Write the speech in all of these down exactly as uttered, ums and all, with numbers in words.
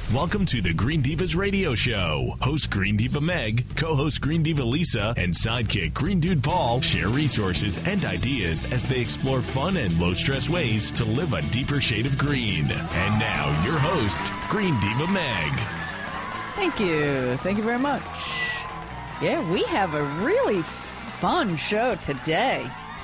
Welcome to the Green Divas Radio Show. Host Green Diva Meg, co-host Green Diva Lisa, and sidekick Green Dude Paul share resources and ideas as they explore fun and low-stress ways to live a deeper shade of green. And now, your host, Green Diva Meg. Thank you. Thank you very much. Yeah, we have a really fun show today.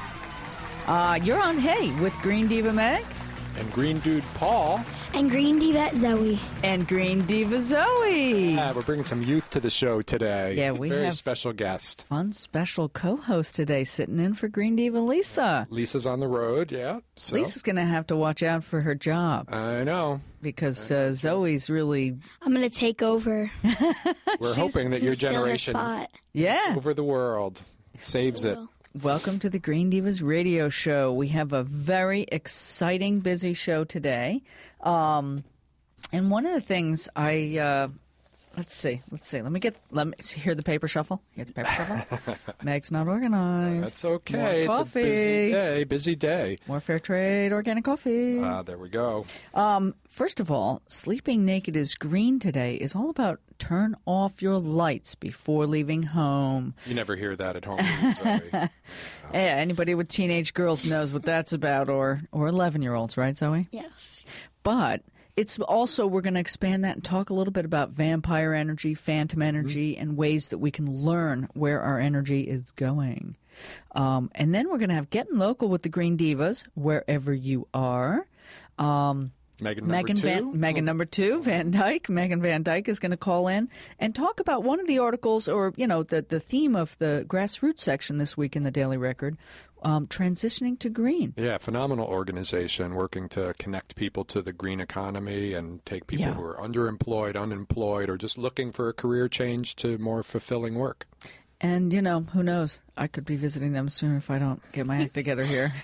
Uh, you're on Hey with Green Diva Meg. And Green Dude Paul. And Green Diva Zoe. And Green Diva Zoe. Yeah, we're bringing some youth to the show today. Yeah, we Very have special guest. Fun special co-host today sitting in for Green Diva Lisa. Lisa's on the road, yeah. So. Lisa's going to have to watch out for her job. I know. Because uh, Zoe's really... I'm going to take over. We're hoping that your generation spot. Yeah. over the world saves it. Welcome to the Green Divas Radio Show. We have a very exciting, busy show today. Um, and one of the things I, uh, let's see, let's see. Let me get, let me hear the paper shuffle. Hear the paper shuffle? Meg's not organized. That's okay. More it's coffee. a busy day, busy day. More fair trade organic coffee. Ah, there we go. Um, first of all, Sleeping Naked is Green today is all about turn off your lights before leaving home. You never hear that at home. Zoe. Yeah, anybody with teenage girls knows what that's about, or or eleven-year-olds, right, Zoe? Yes. But it's also, we're going to expand that and talk a little bit about vampire energy, phantom energy, mm-hmm. and ways that we can learn where our energy is going. Um, and then we're going to have Getting Local with the Green Divas, wherever you are. Um Megan number Megan two. Van, Megan number two, Van Dyke. Megan Van Dyke is going to call in and talk about one of the articles, or, you know, the, the theme of the grassroots section this week in the Daily Record, um, transitioning to green. Yeah, phenomenal organization working to connect people to the green economy and take people Yeah. who are underemployed, unemployed, or just looking for a career change to more fulfilling work. And, you know, who knows? I could be visiting them soon if I don't get my act together here.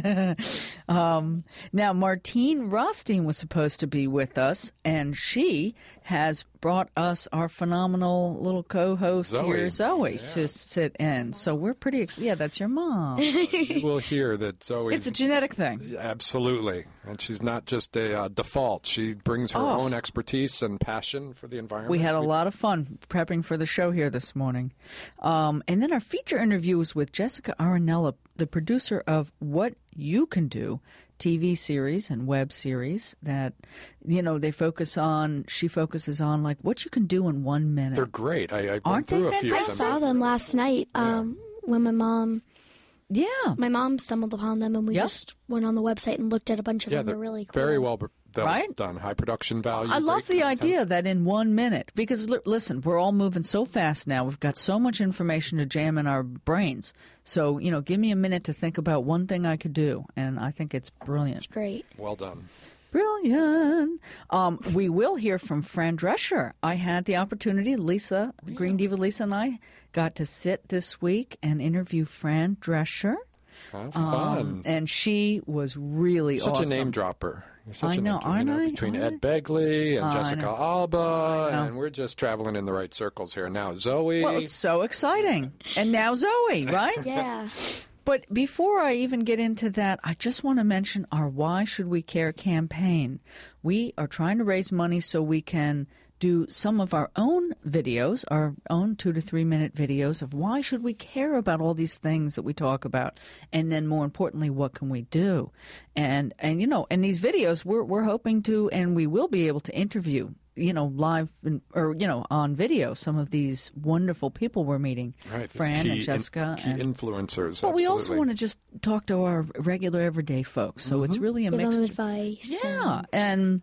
um, now, Martine Rothstein was supposed to be with us, and she has brought us our phenomenal little co-host Zoe. here, Zoe, Yeah. to sit in. So we're pretty excited. Yeah, that's your mom. You will hear that Zoe. It's a genetic thing. Absolutely. And she's not just a uh, default. She brings her Oh. own expertise and passion for the environment. We had a lot of fun prepping for the show here this morning. Um, and then our feature interview was with Jessica Aranella, the producer of What You Can Do, T V series and web series that, you know, they focus on, she focuses on, like, what you can do in one minute. They're great. I, I Aren't went through they a few I of them. saw them last night um, when my mom Yeah. my mom stumbled upon them, and we Yep. just went on the website and looked at a bunch of Yeah, them. they're They're really cool. very well b- they'll- Right? done. High production value. I love great the content. idea that in one minute, because li- listen, we're all moving so fast now. We've got so much information to jam in our brains. So, you know, give me a minute to think about one thing I could do, and I think it's brilliant. It's great. Well done. Brilliant. Um, we will hear from Fran Drescher. I had the opportunity, Lisa, Green Diva Lisa and I got to sit this week and interview Fran Drescher. How fun. Um, and she was really Such awesome. a name dropper. You're such I a know, name dropper, aren't you know, I? between Aren't Ed Begley and I Jessica know. Alba, know. and we're just traveling in the right circles here. Now, Zoe. Well, it's so exciting. And now Zoe, right? Yeah. But before I even get into that, I just want to mention our Why Should We Care campaign. We are trying to raise money so we can do some of our own videos, our own two to three minute videos of why should we care about all these things that we talk about, and then more importantly, what can we do? And and you know, in these videos, we're we're hoping to, and we will be able to interview, you know, live in, or you know, on video, some of these wonderful people we're meeting, Right, Fran key and Jessica, in, key and, influencers. but we also absolutely. want to just talk to our regular everyday folks. So it's really a Give mixed. them advice. Yeah, and- and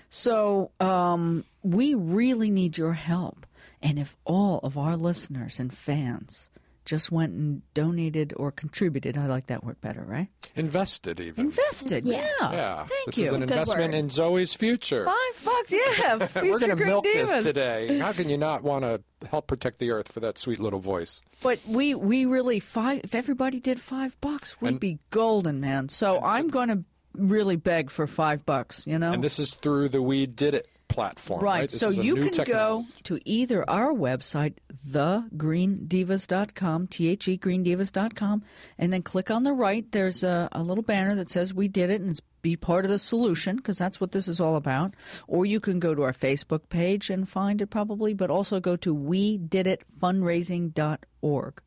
so um, we really need your help. And if all of our listeners and fans just went and donated or contributed, I like that word better, right? Invested, even. Invested, yeah. Yeah. Yeah. Thank this you. is an Good investment word. in Zoe's future. Five bucks, yeah. We're Future going to Green milk Divas. this today. How can you not want to help protect the earth for that sweet little voice? But we, we really, five. if everybody did five bucks, we'd And- be golden, man. So I'm going to really beg for five bucks, you know? And this is through the We Did It platform. Right. Right. This So is a you new can techno- go to either our website, the green divas dot com, T H E green divas dot com, and then click on the right. There's a, a little banner that says we did it, and it's be part of the solution, because that's what this is all about. Or you can go to our Facebook page and find it probably, but also go to we did it fundraising dot org.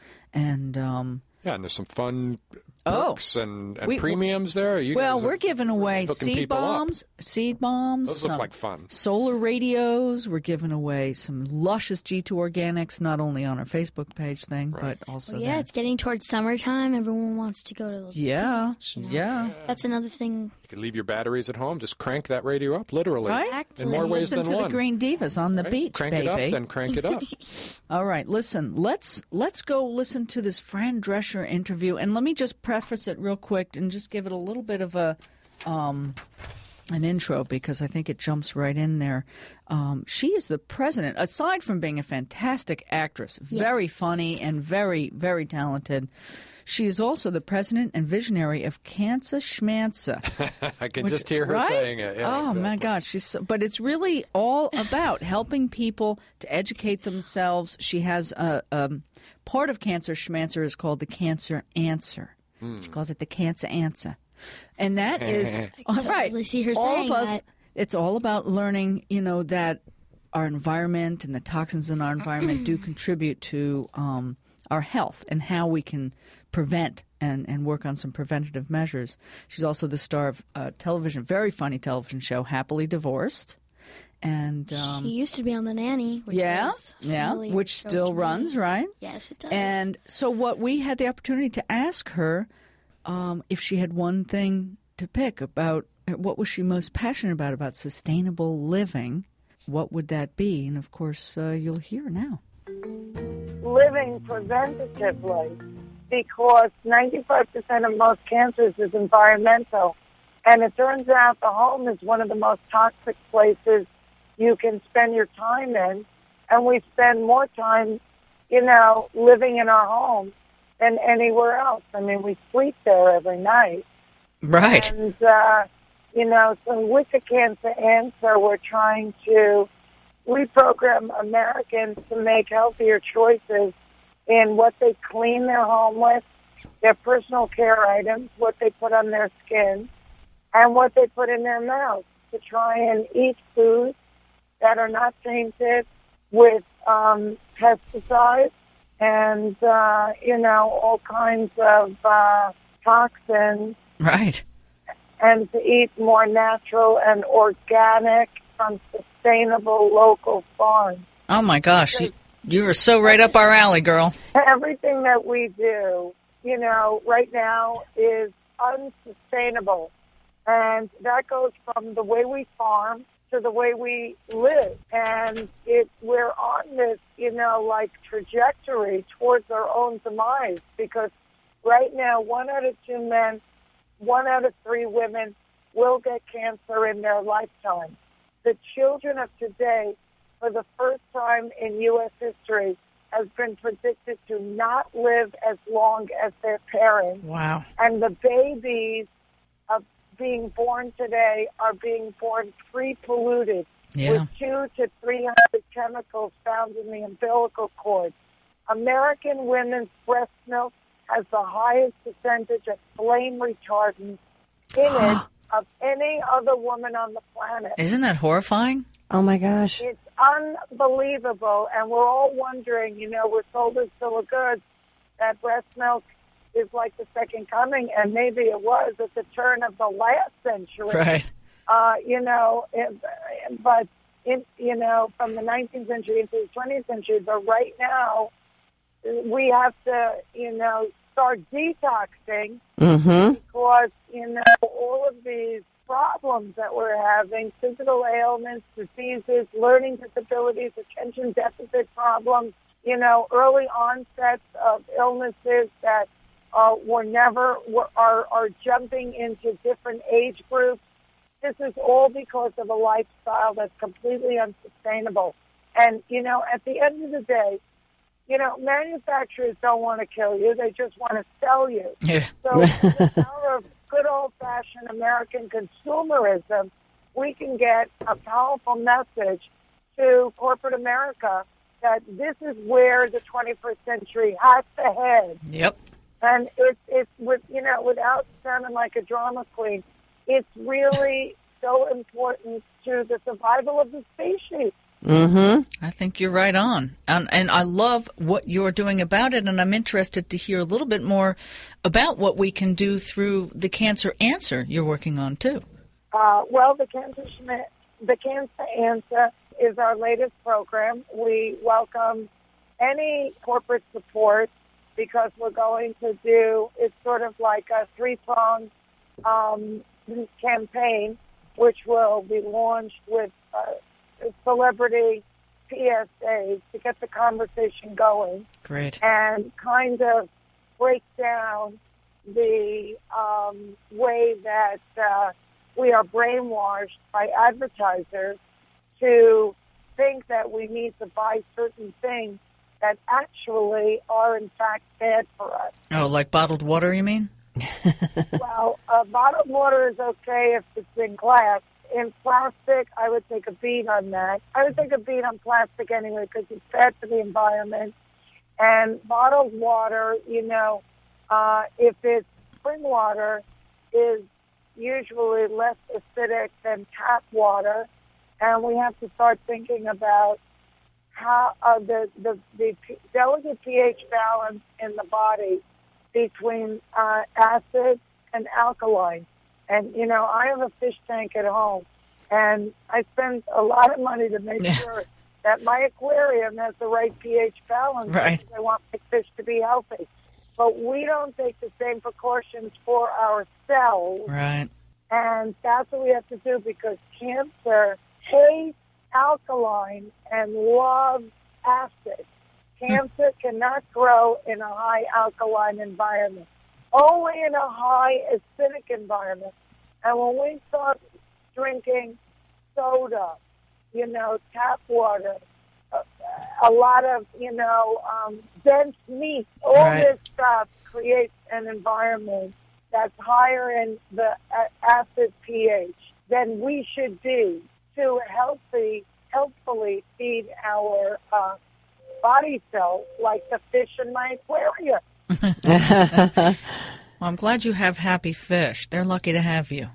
And um, yeah, and there's some fun Oh. perks and, and We- premiums there. You well, guys are we're giving away hooking seed people up. bombs, seed bombs. Those look some like fun. Solar radios. We're giving away some luscious G two Organics, not only on our Facebook page thing, Right. but also Yeah, there. it's getting towards summertime. Everyone wants to go to the Yeah, beach, you know. yeah. That's another thing. You can leave your batteries at home. Just crank that radio up, literally. Right? Exactly. In more And ways listen than to one. the Green Divas on the Right? beach, Crank baby. it up, then crank it up. All right, listen. Let's let's go listen to this Fran Drescher interview, and let me just preface it real quick and just give it a little bit of a um, an intro, because I think it jumps right in there. Um, she is the president, aside from being a fantastic actress, very Yes. funny and very very talented. She is also the president and visionary of Cancer Schmancer. I can Which- just hear her right? saying it. Yeah, oh my exactly. gosh, she's so, but it's really all about helping people to educate themselves. She has a um, part of Cancer Schmancer is called the Cancer Answer. She calls it the Cancer Answer, and that is all right. totally see her all saying of us. that. It's all about learning. You know that our environment and the toxins in our environment do contribute to um, our health and how we can prevent and, and work on some preventative measures. She's also the star of a television, very funny television show, Happily Divorced. And um, She used to be on The Nanny. Which yeah, was a yeah, familiar which show still to me. runs, right? Yes, it does. And so what we had the opportunity to ask her um, if she had one thing to pick about what was she most passionate about, about sustainable living, what would that be? And, of course, uh, you'll hear now. Living preventatively, because ninety-five percent of most cancers is environmental. And it turns out the home is one of the most toxic places you can spend your time in. And we spend more time, you know, living in our home than anywhere else. I mean, we sleep there every night. Right. And, uh, you know, so with the Cancer Answer, we're trying to reprogram Americans to make healthier choices in what they clean their home with, their personal care items, what they put on their skin, and what they put in their mouths, to try and eat foods that are not tainted with um, pesticides and, uh, you know, all kinds of uh, toxins, Right. and to eat more natural and organic from sustainable local farms. Oh, my gosh. You, you were so right up our alley, girl. Everything that we do, you know, right now is unsustainable. And that goes from the way we farm to the way we live. And it, we're on this, you know, like trajectory towards our own demise, because right now one out of two men, one out of three women will get cancer in their lifetime. The children of today, for the first time in U S history, has been predicted to not live as long as their parents. Wow. And the babies of being born today are being born pre-polluted Yeah. with two to three hundred chemicals found in the umbilical cord. American women's breast milk has the highest percentage of flame retardant in it of any other woman on the planet. Isn't that horrifying? Oh, my gosh. It's unbelievable, and we're all wondering, you know, we're told as Bill of Goods that breast milk is like the second coming, and maybe it was at the turn of the last century. Right. Uh, you know, it, but, in, you know, from the nineteenth century into the twentieth century, but right now, we have to, you know, start detoxing Mm-hmm. because, you know, all of these problems that we're having, physical ailments, diseases, learning disabilities, attention deficit problems, you know, early onsets of illnesses that uh, were never, were, are, are jumping into different age groups. This is all because of a lifestyle that's completely unsustainable. And, you know, at the end of the day, you know, manufacturers don't want to kill you. They just want to sell you. Yeah. So the power of good old-fashioned American consumerism we can get a powerful message to corporate America that this is where the twenty-first century has to head. Yep. And it's, it's with, you know, without sounding like a drama queen, it's really so important to the survival of the species. Mm-hmm. I think you're right on. And, and I love what you're doing about it, and I'm interested to hear a little bit more about what we can do through the Cancer Answer you're working on, too. Uh, well, the Cancer, the Cancer Answer is our latest program. We welcome any corporate support because we're going to do, it's sort of like a three-pronged um, campaign, which will be launched with uh, celebrity P S As to get the conversation going. Great. And kind of break down the um, way that uh, we are brainwashed by advertisers to think that we need to buy certain things that actually are, in fact, bad for us. Oh, like bottled water, you mean? Well, uh, bottled water is okay if it's in glass. In plastic, I would take a beat on that. I would take a beat on plastic anyway because it's bad for the environment. And bottled water, you know, uh, if it's spring water, is usually less acidic than tap water. And we have to start thinking about how uh, the, the, the delicate pH balance in the body between uh, acid and alkaline. And, you know, I have a fish tank at home, and I spend a lot of money to make yeah. sure that my aquarium has the right pH balance. Right. Because I want my fish to be healthy. But we don't take the same precautions for ourselves. Right. And that's what we have to do because cancer hates alkaline and loves acid. Cancer cannot grow in a high alkaline environment, only in a high acidic environment. And when we start drinking soda, you know, tap water, a, a lot of, you know, um, dense meat, all right. this stuff creates an environment that's higher in the uh, acid pH than we should be to healthy, healthfully feed our uh, body cells like the fish in my aquarium. Well, I'm glad you have happy fish. They're lucky to have you.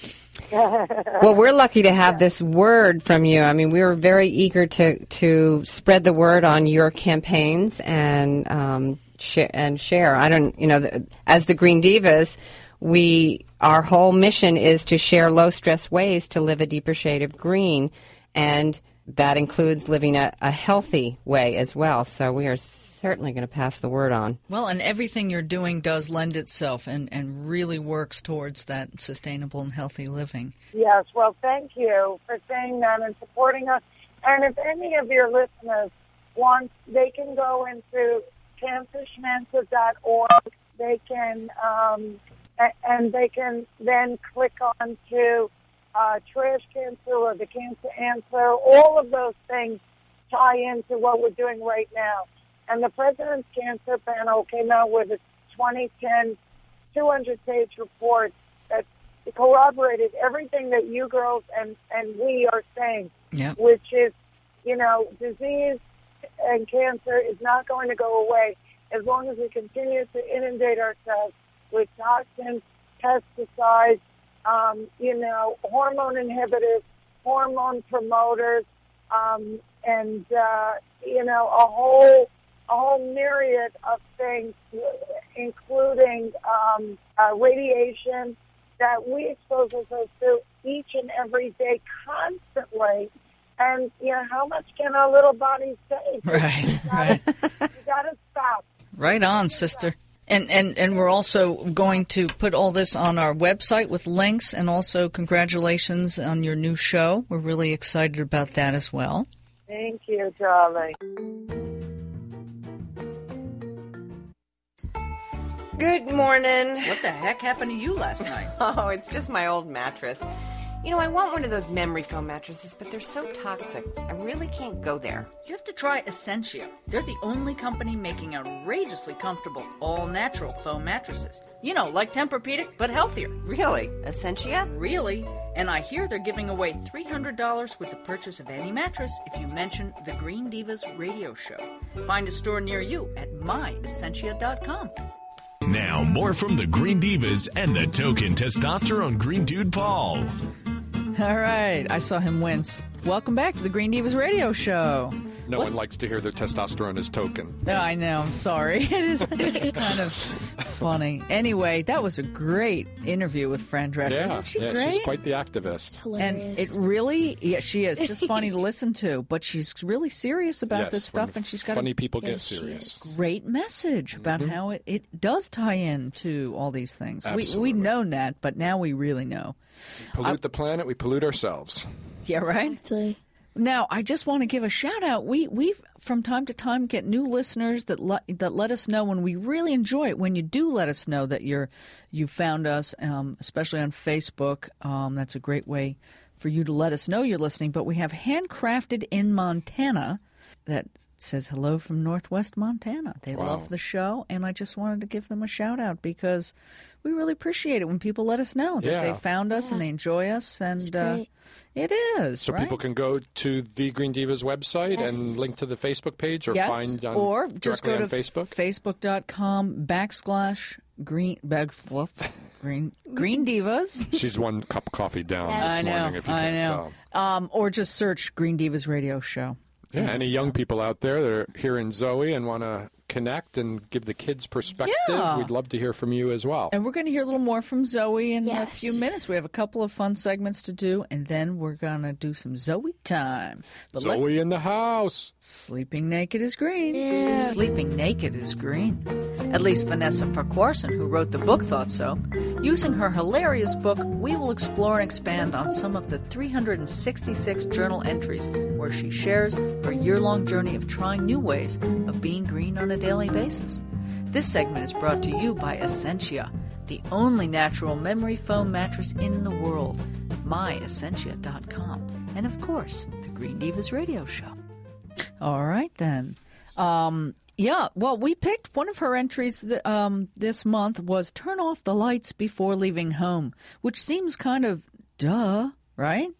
Well, we're lucky to have this word from you. I mean, we were very eager to, to spread the word on your campaigns and um, sh- and share. I don't, you know, the, as the Green Divas, we our whole mission is to share low-stress ways to live a deeper shade of green, and that includes living a, a healthy way as well. So we are certainly going to pass the word on. Well, and everything you're doing does lend itself and, and really works towards that sustainable and healthy living. Yes, well, thank you for saying that and supporting us. And if any of your listeners want, they can go into cancer schmancer dot org. They can, um, and they can then click on to Uh, trash cancer or the Cancer Answer. All of those things tie into what we're doing right now. And the President's Cancer Panel came out with a twenty ten two hundred page report that corroborated everything that you girls and, and we are saying, yep. which is, you know, disease and cancer is not going to go away as long as we continue to inundate ourselves with toxins, pesticides, Um, you know, hormone inhibitors, hormone promoters, um, and uh, you know, a whole a whole myriad of things, including um, uh, radiation that we expose ourselves to each and every day, constantly. And you know, how much can our little bodies take? Right, you gotta, right. You gotta stop. Right on, sister. And, and and we're also going to put all this on our website with links, and also congratulations on your new show. We're really excited about that as well. Thank you, darling. Good morning. What the heck happened to you last night? Oh, it's just my old mattress. You know, I want one of those memory foam mattresses, but they're so toxic. I really can't go there. You have to try Essentia. They're the only company making outrageously comfortable, all-natural foam mattresses. You know, like Tempur-Pedic, but healthier. Really? Essentia? Really? And I hear they're giving away three hundred dollars with the purchase of any mattress if you mention the Green Divas radio show. Find a store near you at my essentia dot com. Now, more from the Green Divas and the token testosterone Green Dude Paul. All right. I saw him wince. Welcome back to the Green Divas radio show. No What's... one likes to hear their testosterone is token. No, I know. I'm sorry. It is it's kind of funny. Anyway, that was a great interview with Fran Drescher. Yeah, Isn't she yeah, great? she's quite the activist. It's hilarious. And it really, yeah, she is just funny to listen to, but she's really serious about yes, this stuff, and she's got funny a people Yes, get she serious. is. great message about Mm-hmm. how it, it does tie in to all these things. We, Absolutely. we've known that, but now we really know. Pollute I, the planet, we pollute ourselves. Yeah, right? Exactly. Now, I just want to give a shout out. We we from time to time get new listeners that let that let us know, and we really enjoy it when you do let us know that you're you found us, um, especially on Facebook. Um, that's a great way for you to let us know you're listening. But we have Handcrafted in Montana that says hello from Northwest Montana. They Wow. love the show, and I just wanted to give them a shout out because we really appreciate it when people let us know that Yeah. they found us Yeah. and they enjoy us, and It's uh, great. it is. So right? people can go to the Green Divas website Yes. and link to the Facebook page or yes, find on, or directly just go on to Facebook. facebook.com backslash green backslash green green divas. She's one cup of coffee down Yes. this I know, morning, if you I can't know. tell. Um, or just search Green Divas Radio Show. Yeah, any young people out there that are hearing Zoe and want to connect and give the kids perspective, Yeah. we'd love to hear from you as well. And we're going to hear a little more from Zoe in Yes. a few minutes. We have a couple of fun segments to do, and then we're going to do some Zoe time. But Zoe let's- in the house. Sleeping naked is green. Yeah. Sleeping naked is green. At least Vanessa Farquharson, who wrote the book, thought so. Using her hilarious book, we will explore and expand on some of the three hundred sixty-six journal entries where she shares her year-long journey of trying new ways of being green on a daily basis. This segment is brought to you by Essentia, the only natural memory foam mattress in the world. my essentia dot com. And of course, the Green Divas Radio Show. All right, then. Um, yeah, well, we picked one of her entries th- um, this month was turn off the lights before leaving home, which seems kind of duh, right?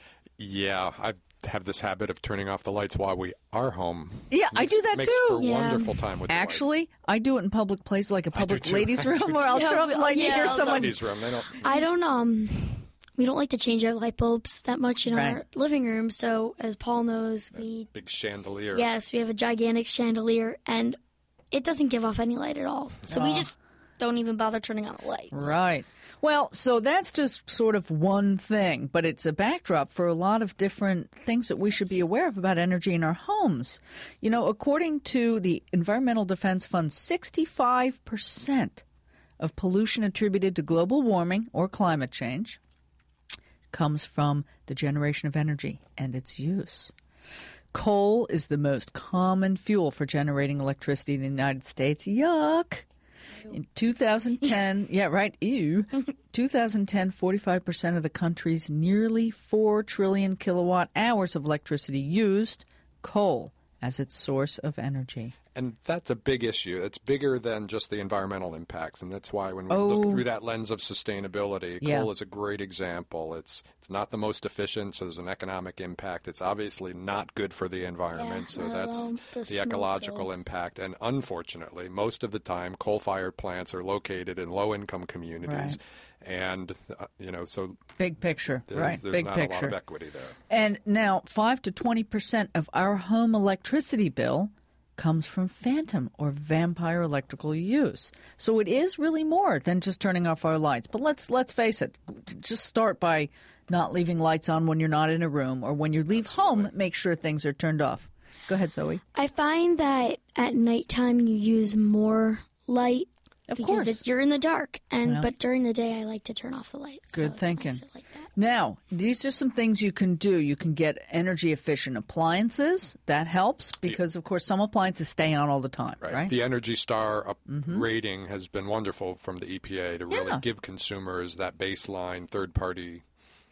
Yeah, I have this habit of turning off the lights while we are home. Yeah, I Makes- do that makes too. for Yeah. wonderful time with the wife. Actually, I do it in public places like a do public too. ladies' I room do where I'll too. turn off the light and Yeah, hear I'll someone. Ladies' room, they don't. I don't um we don't like to change our light bulbs that much in Right. our living room, so as Paul knows, we Big chandelier. yes, we have a gigantic chandelier and it doesn't give off any light at all. So we just don't even bother turning on the lights. Right. Well, so that's just sort of one thing, but it's a backdrop for a lot of different things that we should be aware of about energy in our homes. You know, according to the Environmental Defense Fund, sixty-five percent of pollution attributed to global warming or climate change comes from the generation of energy and its use. Coal is the most common fuel for generating electricity in the United States. Yuck! In two thousand ten, yeah, right, ew. twenty ten, forty-five percent of the country's nearly four trillion kilowatt hours of electricity used coal as its source of energy. And that's a big issue. It's bigger than just the environmental impacts, and that's why when we Oh. look through that lens of sustainability, Yeah. coal is a great example. It's it's not the most efficient, so there's an economic impact. It's obviously not good for the environment, Yeah, so not that's at all. The the smoke, ecological though. impact. And unfortunately, most of the time, coal-fired plants are located in low-income communities, and uh, you know, so Big picture, there's, right? there's Big not picture. a lot of equity there. And now, five to twenty percent of our home electricity bill comes from phantom or vampire electrical use. So it is really more than just turning off our lights. But let's let's face it. Just start by not leaving lights on when you're not in a room, or when you leave home, make sure things are turned off. Go ahead, Zoe. I find that at nighttime you use more light Of because course. it, you're in the dark. And Yeah. but during the day I like to turn off the lights. so Good it's thinking. nicer like that. Now, these are some things you can do. You can get energy efficient appliances. That helps because, of course, some appliances stay on all the time, right? Right. The Energy Star up rating has been wonderful from the E P A to really Yeah. give consumers that baseline third-party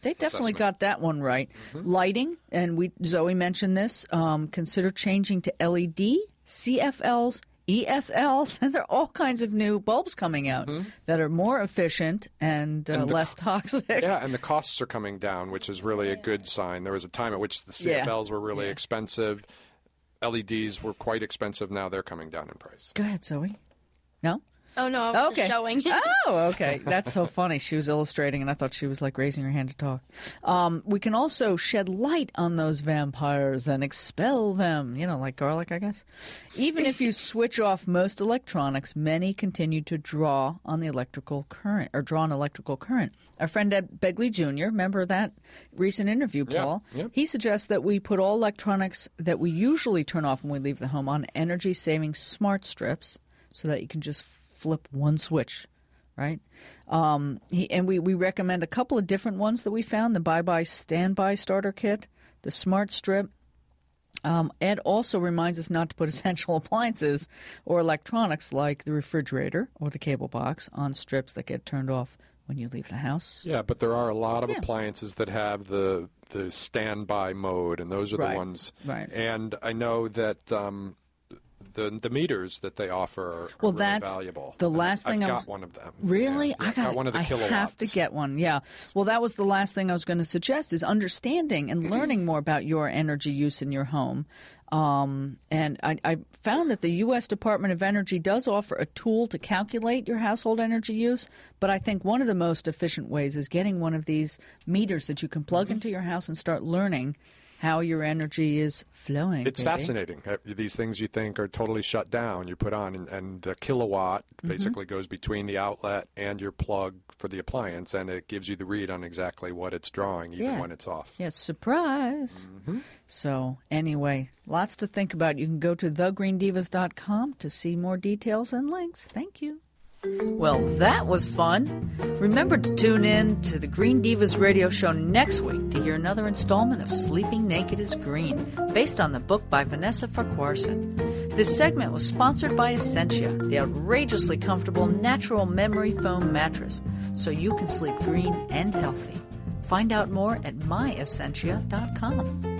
They definitely assessment. got that one right. Mm-hmm. Lighting, and we Zoe mentioned this, um, consider changing to L E D, C F Ls, E S Ls, and there are all kinds of new bulbs coming out mm-hmm. that are more efficient and, uh, and the, less toxic. Yeah, and the costs are coming down, which is really a good sign. There was a time at which the C F Ls yeah. were really yeah. expensive. L E Ds were quite expensive. Now they're coming down in price. Go ahead, Zoe. No? Oh, no, I was okay. just showing. Oh, okay. That's so funny. She was illustrating, and I thought she was, like, raising her hand to talk. Um, we can also shed light on those vampires and expel them, you know, like garlic, I guess. Even if you switch off most electronics, many continue to draw on the electrical current, or draw an electrical current. Our friend Ed Begley Junior, remember that recent interview, Paul? Yeah, yeah. He suggests that we put all electronics that we usually turn off when we leave the home on energy-saving smart strips so that you can just flip one switch, right? Um, he, and we, we recommend a couple of different ones that we found, the Bye Bye Standby Starter Kit, the Smart Strip. Um, Ed also reminds us not to put essential appliances or electronics like the refrigerator or the cable box on strips that get turned off when you leave the house. Yeah, but there are a lot of yeah. appliances that have the the standby mode, and those are right. the ones. Right. And I know that um, the the meters that they offer are, well, are really that's valuable. The last I've thing got I was, one of them. Really, yeah, I got, got one of the I kilowatts. have to get one. Yeah. Well, that was the last thing I was going to suggest: is understanding and learning more about your energy use in your home. Um, and I, I found that the U S Department of Energy does offer a tool to calculate your household energy use. But I think one of the most efficient ways is getting one of these meters that you can plug mm-hmm. into your house and start learning how your energy is flowing. It's baby. fascinating. These things you think are totally shut down, you put on, and, and the kilowatt mm-hmm. basically goes between the outlet and your plug for the appliance, and it gives you the read on exactly what it's drawing, even yeah. when it's off. Yes, surprise. Mm-hmm. So anyway, lots to think about. You can go to the green divas dot com to see more details and links. Thank you. Well, that was fun. Remember to tune in to the Green Divas radio show next week to hear another installment of Sleeping Naked is Green, based on the book by Vanessa Farquharson. This segment was sponsored by Essentia, the outrageously comfortable natural memory foam mattress, so you can sleep green and healthy. Find out more at my essentia dot com.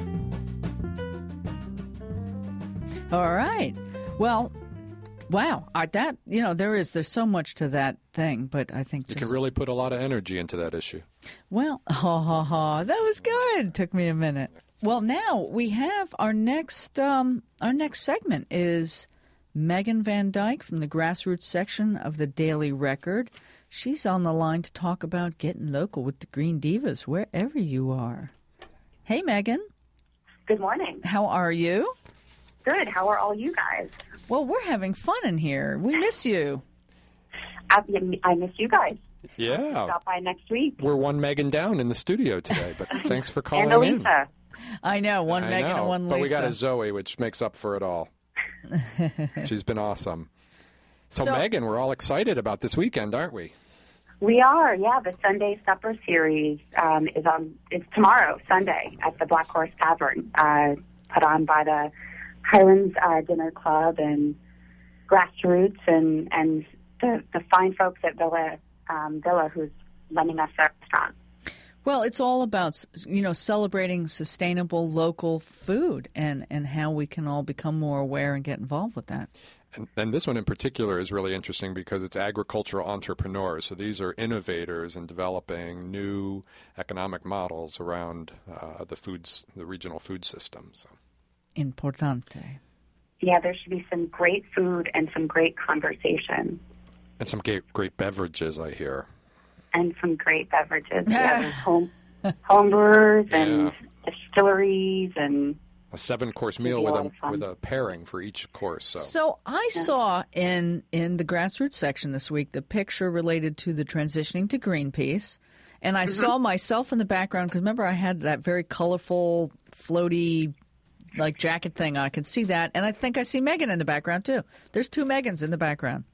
All right. Well, wow, I, that you know there is there's so much to that thing, but I think you just, can really put a lot of energy into that issue. Well, ha ha ha, that was good. Took me a minute. Well, now we have our next um, our next segment is Megan Van Dyke from the grassroots section of the Daily Record. She's on the line to talk about getting local with the Green Divas wherever you are. Hey, Megan. Good morning. How are you? Good. How are all you guys? Well, we're having fun in here. We miss you. I, I miss you guys. Yeah. Stop by next week. We're one Megan down in the studio today, but thanks for calling and in. Elisa. I know, one I Megan know, and one Lisa. But we got a Zoe, which makes up for it all. She's been awesome. So, so, Megan, we're all excited about this weekend, aren't we? We are, yeah. The Sunday Supper Series um, is on. It's tomorrow, Sunday, at the Black Horse Tavern, uh, put on by the Highlands uh, Dinner Club and Grassroots and and the, the fine folks at Villa um, Villa who's lending us their restaurant. Well, it's all about, you know, celebrating sustainable local food and, and how we can all become more aware and get involved with that. And, and this one in particular is really interesting because it's agricultural entrepreneurs. So these are innovators in developing new economic models around uh, the foods, the regional food system. So. Importante. Yeah, there should be some great food and some great conversation. And some great, great beverages, I hear. And some great beverages. Yeah, there's home, home brewers and yeah. distilleries and a seven-course meal with a with a pairing for each course. So, so I yeah. saw in in the grassroots section this week the picture related to the transitioning to Greenpeace, and I mm-hmm. saw myself in the background because remember I had that very colorful, floaty, like jacket thing. I could see that, and I think I see Megan in the background too. There's two Megans in the background.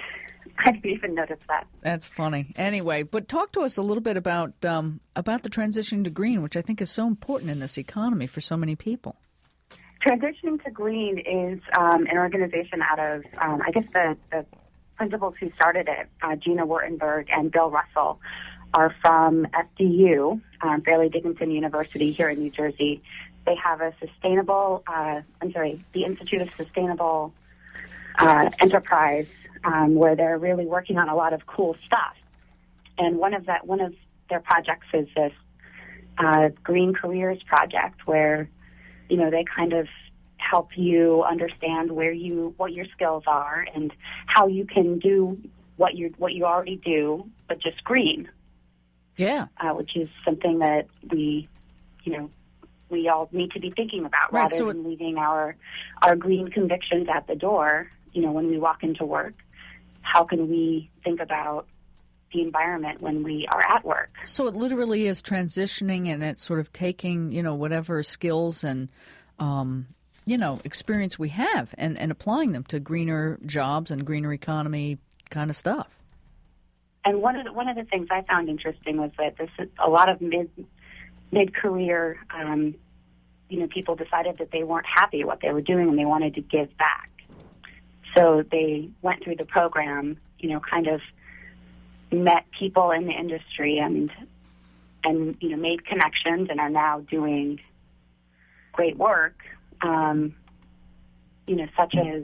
I didn't even notice that. That's funny. Anyway, but talk to us a little bit about um, about the transition to green, which I think is so important in this economy for so many people. Transitioning to Green is um, an organization out of, um, I guess, the, the principals who started it, uh, Gina Wurtenberg and Bill Russell, are from S D U, um, Fairleigh Dickinson University here in New Jersey. They have a sustainable, uh, I'm sorry, the Institute of Sustainable uh, Enterprise, um, where they're really working on a lot of cool stuff. And one of that, one of their projects is this uh, Green Careers project, where you know they kind of help you understand where you, what your skills are, and how you can do what you what you already do, but just green. Yeah, uh, which is something that we, you know. we all need to be thinking about, right, rather so than leaving our our green convictions at the door. You know, when we walk into work, how can we think about the environment when we are at work? So it literally is transitioning, and it's sort of taking, you know, whatever skills and, um, you know, experience we have and, and applying them to greener jobs and greener economy kind of stuff. And one of the, one of the things I found interesting was that this is a lot of mid mid-career, um, you know, people decided that they weren't happy what they were doing and they wanted to give back. So they went through the program, you know, kind of met people in the industry and, and you know, made connections and are now doing great work, um, you know, such as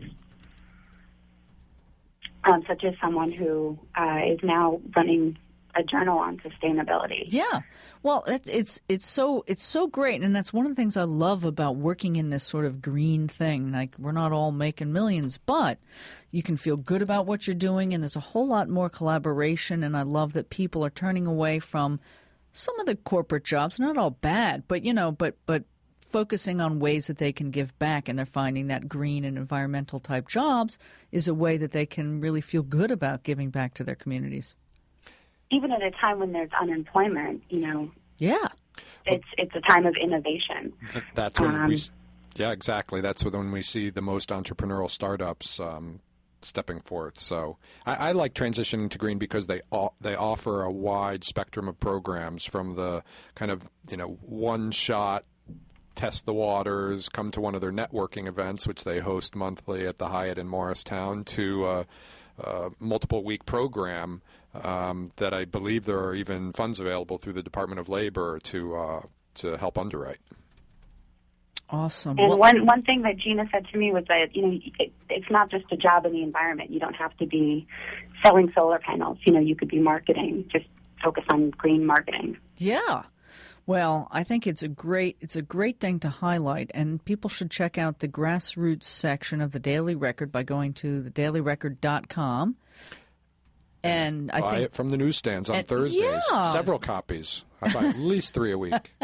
um, such as someone who uh, is now running a journal on sustainability. Yeah, well, it's, it's it's so it's so great, and that's one of the things I love about working in this sort of green thing. Like, we're not all making millions, but you can feel good about what you're doing, and there's a whole lot more collaboration. And I love that people are turning away from some of the corporate jobs, not all bad, but you know, but but focusing on ways that they can give back, and they're finding that green and environmental type jobs is a way that they can really feel good about giving back to their communities. Even at a time when there's unemployment, you know, yeah, it's it's a time of innovation. That's when um, we, yeah, exactly. That's when we see the most entrepreneurial startups um, stepping forth. So I, I like transitioning to green because they they offer a wide spectrum of programs, from the kind of you know one shot, test the waters, come to one of their networking events, which they host monthly at the Hyatt in Morristown, to uh, a multiple week program. Um, that I believe there are even funds available through the Department of Labor to uh, to help underwrite. Awesome. And well, one one thing that Gina said to me was that you know it, it's not just a job in the environment. You don't have to be selling solar panels. You know, you could be marketing. Just focus on green marketing. Yeah. Well, I think it's a great it's a great thing to highlight, and people should check out the grassroots section of the Daily Record by going to the daily record dot com. And I buy think it from the newsstands on and, Thursdays. yeah. Several copies. I buy at least three a week.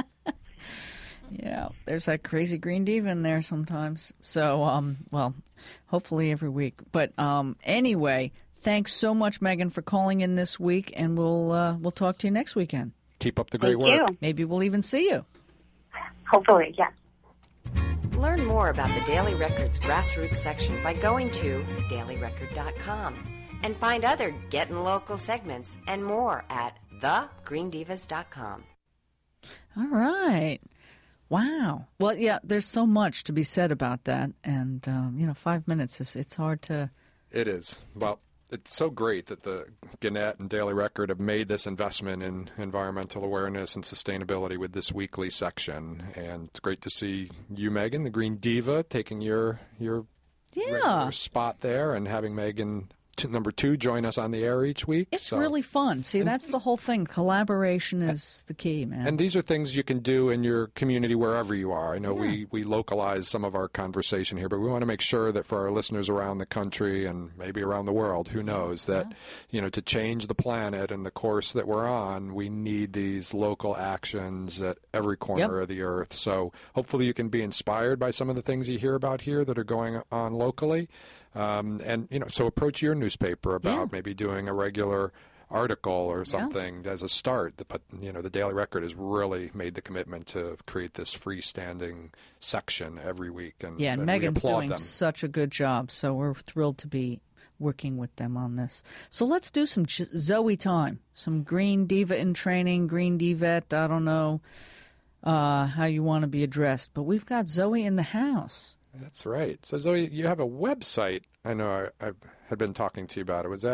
Yeah, there's that crazy green diva in there sometimes. So, um, well, hopefully every week. But um, anyway, thanks so much, Megan, for calling in this week, and we'll uh, we'll talk to you next weekend. Keep up the great Thank work. you. Maybe we'll even see you. Hopefully, yeah. Learn more about the Daily Record's grassroots section by going to daily record dot com. And find other Getting Local segments and more at the green divas dot com. All right. Wow. Well, yeah, there's so much to be said about that. And, um, you know, five minutes, is it's hard to... It is. Well, it's so great that the Gannett and Daily Record have made this investment in environmental awareness and sustainability with this weekly section. And it's great to see you, Megan, the Green Diva, taking your, your Yeah. regular spot there, and having Megan... number two, join us on the air each week. It's so. really fun. See, that's the whole thing. Collaboration is the key, man. And these are things you can do in your community wherever you are. I know Yeah. we, we localize some of our conversation here, but we want to make sure that for our listeners around the country and maybe around the world, who knows, that, yeah. you know, to change the planet and the course that we're on, we need these local actions at every corner Yep. of the earth. So hopefully you can be inspired by some of the things you hear about here that are going on locally. Um, and, you know, so approach your newspaper about Yeah. maybe doing a regular article or something yeah. as a start. But, you know, the Daily Record has really made the commitment to create this freestanding section every week. And, yeah, and, and Megan's we applaud doing them. such a good job, so we're thrilled to be working with them on this. So let's do some Zoe time, some Green Diva in training, Green Divette, I don't know uh, how you want to be addressed, but we've got Zoe in the house. That's right. So, Zoe, you have a website. I know I, I had been talking to you about it. Was that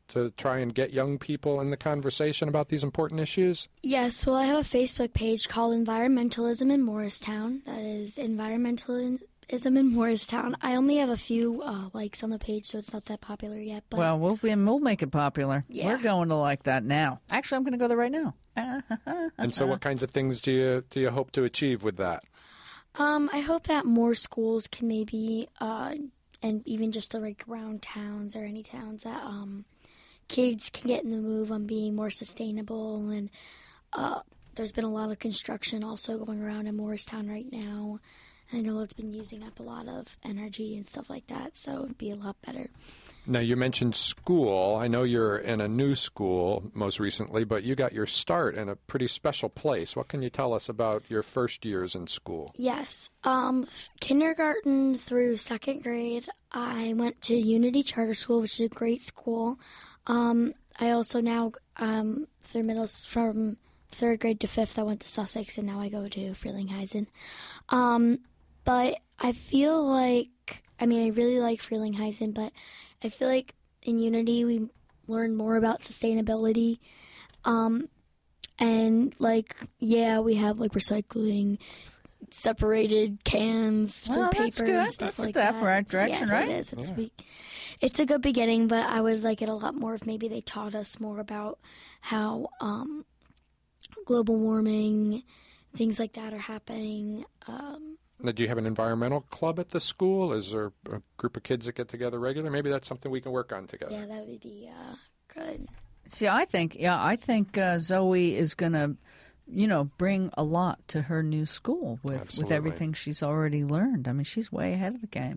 to try and get young people in the conversation about these important issues? Yes, well, I have a Facebook page called Environmentalism in Morristown. That is Environmentalism in Morristown. I only have a few uh, likes on the page, so it's not that popular yet. But Well, we'll, be, we'll make it popular. Yeah. We're going to like that now. Actually, I'm going to go there right now. And so what kinds of things do you do you hope to achieve with that? Um, I hope that more schools can maybe, uh, and even just the, like around towns or any towns, that um, kids can get in the move on being more sustainable. And uh, there's been a lot of construction also going around in Morristown right now. And I know it's been using up a lot of energy and stuff like that, so it'd be a lot better. Now, you mentioned school. I know you're in a new school most recently, but you got your start in a pretty special place. What can you tell us about your first years in school? Yes. Um, kindergarten through second grade, I went to Unity Charter School, which is a great school. Um, I also now, um, through middle, from third grade to fifth, I went to Sussex, and now I go to Frelinghuysen. Um, but I feel like, I mean, I really like Frelinghuysen, but I feel like in Unity we learn more about sustainability. Um, and, like, yeah, we have, like, recycling, separated cans Well, for paper that's good. and stuff That's a like step that. right direction, yes, right? it is. It's, we, it's a good beginning, but I would like it a lot more if maybe they taught us more about how um, global warming, things like that are happening. Um, Now, do you have an environmental club at the school? Is there a group of kids that get together regularly? Maybe that's something we can work on together. yeah, that would be uh, good. See, I think, yeah, I think uh, Zoe is going to, you know, bring a lot to her new school with, with Absolutely. everything she's already learned. I mean, she's way ahead of the game.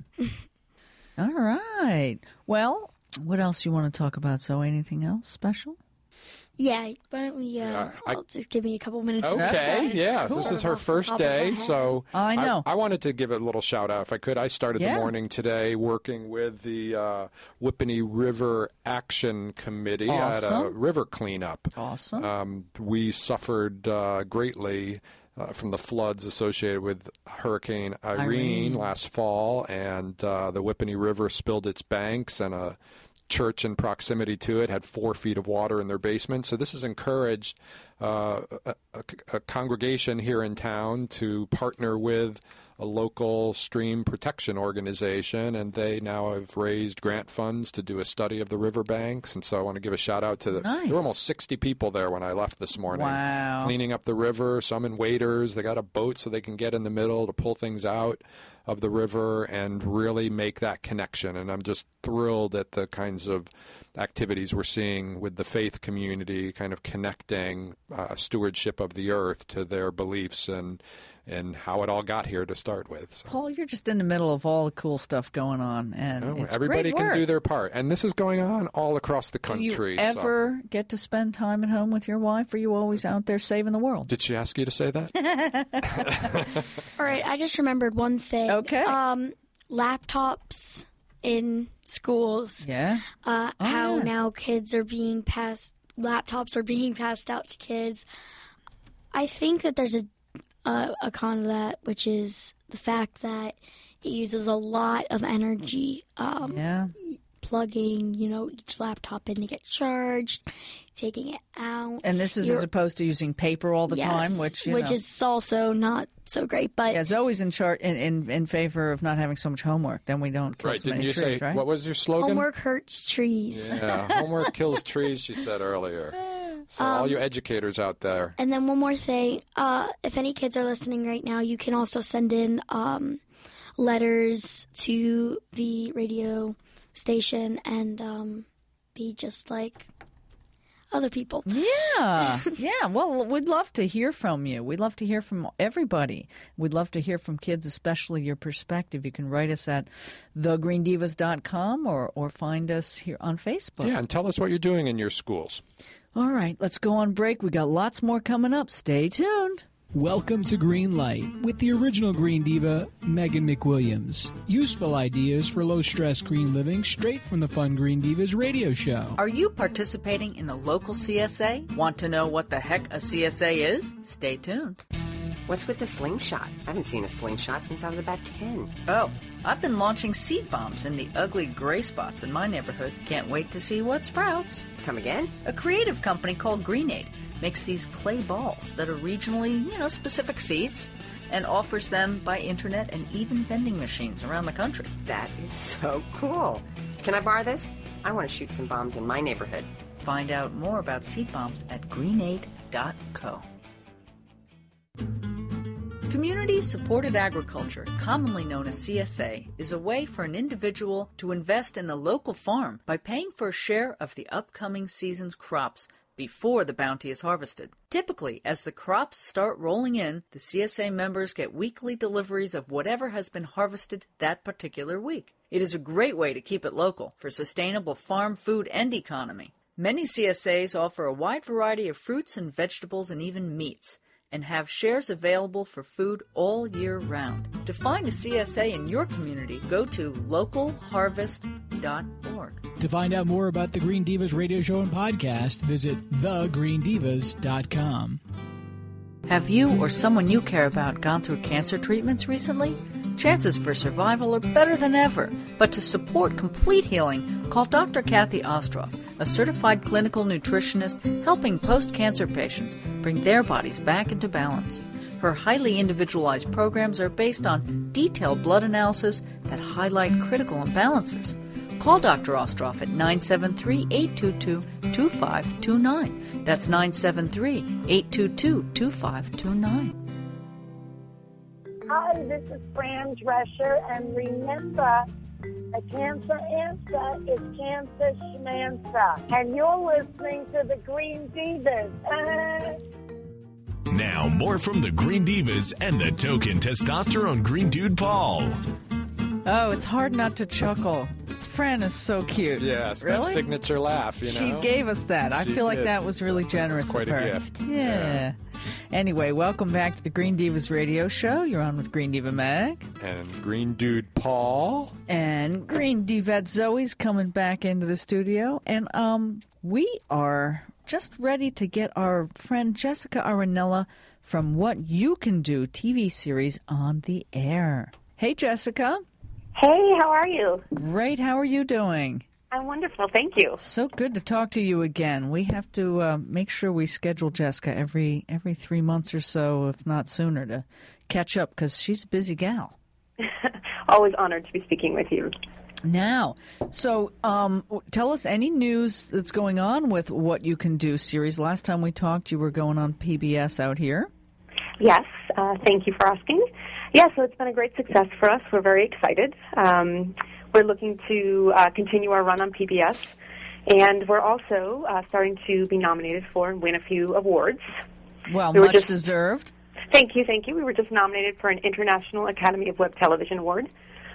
All right. Well, what else you want to talk about, Zoe? Anything else special? Yeah, why don't we, uh, Yeah, I- well, just give me a couple minutes. to- Okay, yeah. Cool. This is her Off the first top of my day, head. so I know. I, wanted to give it a little shout out if I could. I started Yeah. the morning today working with the uh, Whippany River Action Committee at a Awesome. river cleanup. Awesome. Um, we suffered uh, greatly uh, from the floods associated with Hurricane Irene, Irene. last fall, and uh, the Whippany River spilled its banks, and a church in proximity to it had four feet of water in their basement. So this has encouraged uh, a, a, a congregation here in town to partner with a local stream protection organization, and they now have raised grant funds to do a study of the riverbanks. And so I want to give a shout out to the Nice. there were almost sixty people there when I left this morning. Wow. Cleaning up the river, some in waders. They got a boat so they can get in the middle to pull things out of the river and really make that connection. And I'm just thrilled at the kinds of activities we're seeing with the faith community, kind of connecting uh, stewardship of the earth to their beliefs and and how it all got here to start with. So, Paul, you're just in the middle of all the cool stuff going on, and you know, it's everybody great can work. do their part. And this is going on all across the Do country. you so- ever get to spend time at home with your wife, or are you always out there saving the world? Did she ask you to say that? All right, I just remembered one thing. Okay. Um, laptops in schools. Yeah. Uh, Oh, how yeah. now kids are being passed, laptops are being passed out to kids. I think that there's a, a, a con of that, which is the fact that it uses a lot of energy. Um, Yeah. Plugging, you know, each laptop in to get charged, taking it out. And this is as You're- opposed to using paper all the yes, time, which you which know. is also not so great. But Yeah, Zoe's in, char- in, in in favor of not having so much homework. Then we don't kill right. so Didn't many you trees, say, right? what was your slogan? homework hurts trees. Yeah, homework kills trees, she said earlier. So all Um, you educators out there. And then one more thing, uh, if any kids are listening right now, you can also send in um, letters to the radio station and um, be just like other people. Yeah, yeah. Well, we'd love to hear from you. We'd love to hear from everybody. We'd love to hear from kids, especially your perspective. You can write us at the green divas dot com or, or find us here on Facebook. Yeah, and tell us what you're doing in your schools. All right, let's go on break. We got lots more coming up. Stay tuned. Welcome to Green Light with the original Green Diva, Megan McWilliams. Useful ideas for low-stress green living straight from the Fun Green Divas radio show. Are you participating in a local C S A? Want to know what the heck a C S A is? Stay tuned. What's with the slingshot? I haven't seen a slingshot since I was about ten. Oh, I've been launching seed bombs in the ugly gray spots in my neighborhood. Can't wait to see what sprouts. Come again? A creative company called Greenaid makes these clay balls that are regionally, you know, specific seeds and offers them by internet and even vending machines around the country. That is so cool. Can I borrow this? I want to shoot some bombs in my neighborhood. Find out more about seed bombs at greenaid dot co. Community-supported agriculture, commonly known as C S A, is a way for an individual to invest in a local farm by paying for a share of the upcoming season's crops before the bounty is harvested. Typically, as the crops start rolling in, the C S A members get weekly deliveries of whatever has been harvested that particular week. It is a great way to keep it local for sustainable farm food and economy. Many C S As offer a wide variety of fruits and vegetables and even meats, and have shares available for food all year round. To find a C S A in your community, go to local harvest dot org. To find out more about the Green Divas radio show and podcast, visit the green divas dot com. Have you or someone you care about gone through cancer treatments recently? Chances for survival are better than ever, but to support complete healing, call Doctor Kathy Ostroff, a certified clinical nutritionist helping post-cancer patients bring their bodies back into balance. Her highly individualized programs are based on detailed blood analysis that highlight critical imbalances. Call Doctor Ostroff at nine seven three, eight two two, two five two nine. That's nine seven three, eight two two, two five two nine. Hi, this is Fran Drescher, and remember, a cancer answer is cancer schmancer. And you're listening to the Green Divas. Now, more from the Green Divas and the token testosterone Green Dude Paul. Oh, it's hard not to chuckle. Fran is so cute. Yes, really? that signature laugh, you know. She gave us that. I She feel like did. that was really generous It was quite of her. a gift. Yeah. Yeah. Anyway, welcome back to the Green Divas radio show. You're on with Green Diva Meg. And Green Dude Paul. And Green Divette Zoe's coming back into the studio. And um, we are just ready to get our friend Jessica Aranella from What You Can Do T V series on the air. Hey, Jessica. Hey, how are you? Great. How are you doing? I'm wonderful, thank you. So good to talk to you again. We have to uh, make sure we schedule Jessica every every three months or so, if not sooner, to catch up because she's a busy gal. Always honored to be speaking with you. Now, so um, tell us any news that's going on with What You Can Do series. Last time we talked, you were going on P B S out here. Yes, uh, thank you for asking. Yeah, so it's been a great success for us. We're very excited. Um, we're looking to uh, continue our run on P B S, and we're also uh, starting to be nominated for and win a few awards. Well, we much just, deserved. Thank you, thank you. We were just nominated for an International Academy of Web Television Award,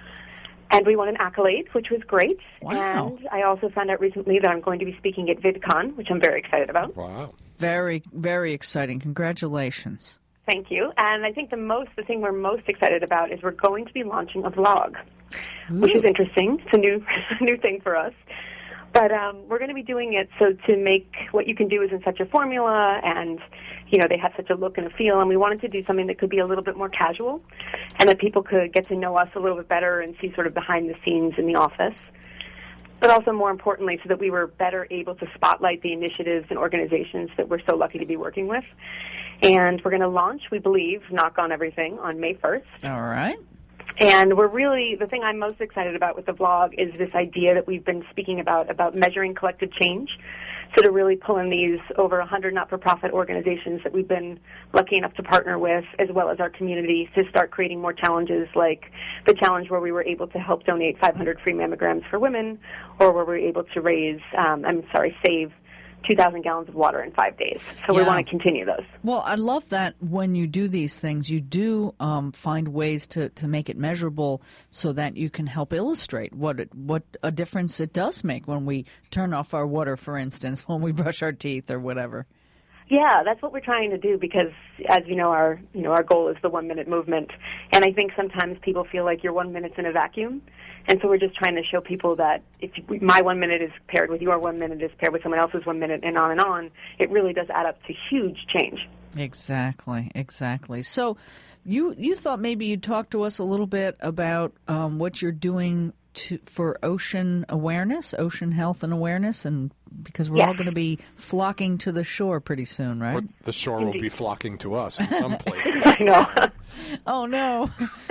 and we won an accolade, which was great. Wow. And I also found out recently that I'm going to be speaking at VidCon, which I'm very excited about. Wow. Very, very exciting. Congratulations. Thank you. And I think the most, the thing we're most excited about is we're going to be launching a vlog, Ooh. which is interesting. It's a new, new thing for us. But um, we're going to be doing it so to make What You Can Do is in such a formula, and you know they have such a look and a feel. And we wanted to do something that could be a little bit more casual, and that people could get to know us a little bit better and see sort of behind the scenes in the office. But also, more importantly, so that we were better able to spotlight the initiatives and organizations that we're so lucky to be working with. And we're going to launch, we believe, knock on everything, on May first. All right. And we're really, the thing I'm most excited about with the blog is this idea that we've been speaking about, about measuring collective change. So to really pull in these over one hundred not-for-profit organizations that we've been lucky enough to partner with, as well as our community, to start creating more challenges, like the challenge where we were able to help donate five hundred free mammograms for women, or where we were able to raise, um, I'm sorry, save two thousand gallons of water in five days. So yeah. we want to continue those. Well, I love that when you do these things, you do um, find ways to, to make it measurable so that you can help illustrate what it, what a difference it does make when we turn off our water, for instance, when we brush our teeth or whatever. Yeah, that's what we're trying to do because, as you know, our you know our goal is the one-minute movement. And I think sometimes people feel like your one minute's in a vacuum. And so we're just trying to show people that if my one minute is paired with your one minute is paired with someone else's one minute and on and on, it really does add up to huge change. Exactly, exactly. So you you thought maybe you'd talk to us a little bit about um, what you're doing to, for ocean awareness, ocean health and awareness, and because we're yes. all going to be flocking to the shore pretty soon, right? Or the shore will be flocking to us in some places. I know. Oh, no.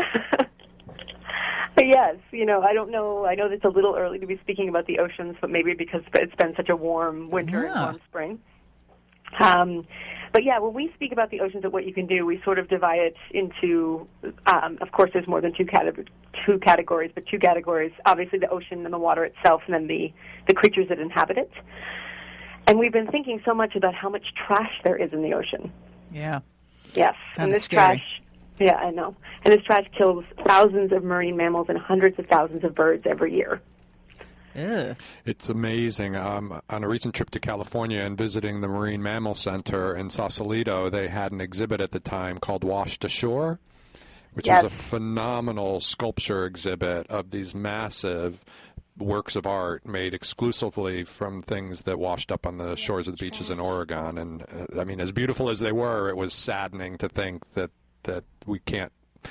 Yes, you know, I don't know. I know it's a little early to be speaking about the oceans, but maybe because it's been such a warm winter yeah. and warm spring. Um, but yeah, when we speak about the oceans and what you can do, we sort of divide it into, um, of course, there's more than two, cate- two categories, but two categories, obviously the ocean and the water itself, and then the, the creatures that inhabit it. And we've been thinking so much about how much trash there is in the ocean. Yeah. Yes, Kinda and this scary. trash... Yeah, I know. And this trash kills thousands of marine mammals and hundreds of thousands of birds every year. Ew. It's amazing. Um, on a recent trip to California and visiting the Marine Mammal Center in Sausalito, they had an exhibit at the time called Washed Ashore, which Yes. was a phenomenal sculpture exhibit of these massive works of art made exclusively from things that washed up on the shores of the beaches in Oregon. And, uh, I mean, as beautiful as they were, it was saddening to think that that we can't